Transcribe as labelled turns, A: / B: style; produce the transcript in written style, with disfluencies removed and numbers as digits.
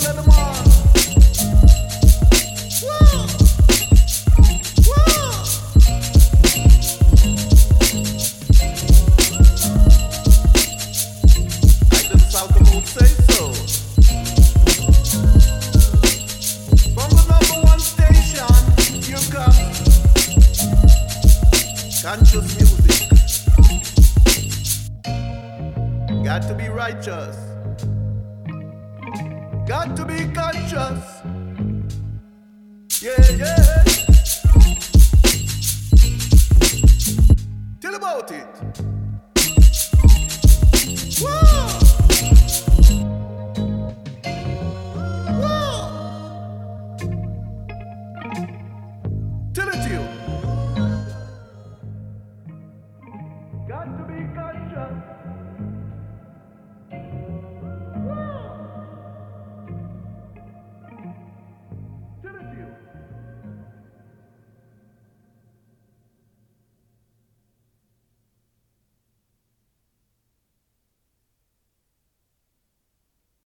A: let them on. Whoa. Whoa. I didn't Salcamode say so. From the #1 station, here comes conscious music. Got to be righteous. Got to be conscious. Yeah, yeah. Tell about it.